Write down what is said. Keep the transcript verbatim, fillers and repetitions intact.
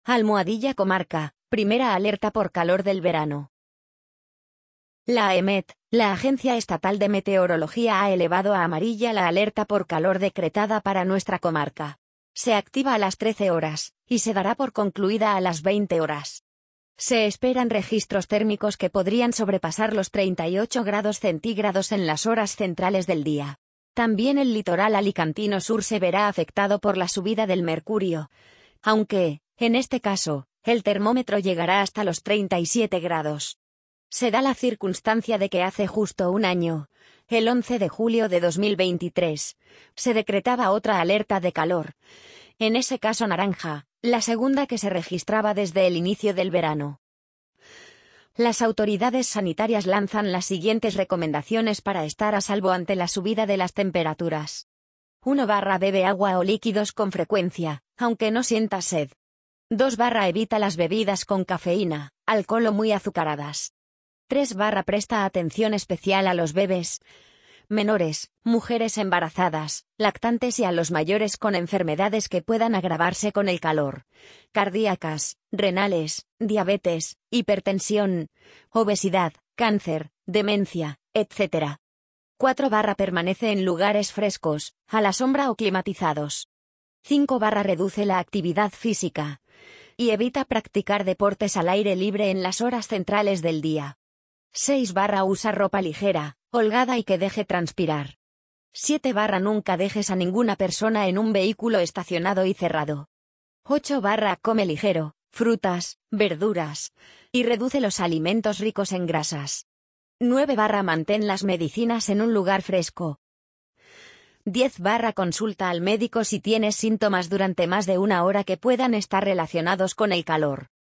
Almohadilla Comarca, primera alerta por calor del verano. La AEMET, la Agencia Estatal de Meteorología, ha elevado a amarilla la alerta por calor decretada para nuestra comarca. Se activa a las trece horas, y se dará por concluida a las veinte horas. Se esperan registros térmicos que podrían sobrepasar los treinta y ocho grados centígrados en las horas centrales del día. También el litoral alicantino sur se verá afectado por la subida del mercurio, aunque, en este caso, el termómetro llegará hasta los treinta y siete grados. Se da la circunstancia de que hace justo un año, el once de julio de dos mil veintitrés, se decretaba otra alerta de calor, en ese caso naranja, la segunda que se registraba desde el inicio del verano. Las autoridades sanitarias lanzan las siguientes recomendaciones para estar a salvo ante la subida de las temperaturas. uno barra Bebe agua o líquidos con frecuencia, aunque no sientas sed. dos barra Evita las bebidas con cafeína, alcohol o muy azucaradas. tres barra Presta atención especial a los bebés menores, mujeres embarazadas, lactantes y a los mayores con enfermedades que puedan agravarse con el calor, cardíacas, renales, diabetes, hipertensión, obesidad, cáncer, demencia, etcétera. cuatro barra Permanece en lugares frescos, a la sombra o climatizados. cinco barra Reduce la actividad física y evita practicar deportes al aire libre en las horas centrales del día. seis barra Usa ropa ligera, holgada y que deje transpirar. siete barra Nunca dejes a ninguna persona en un vehículo estacionado y cerrado. ocho barra Come ligero, frutas, verduras, y reduce los alimentos ricos en grasas. nueve barra Mantén las medicinas en un lugar fresco. diez barra Consulta al médico si tienes síntomas durante más de una hora que puedan estar relacionados con el calor.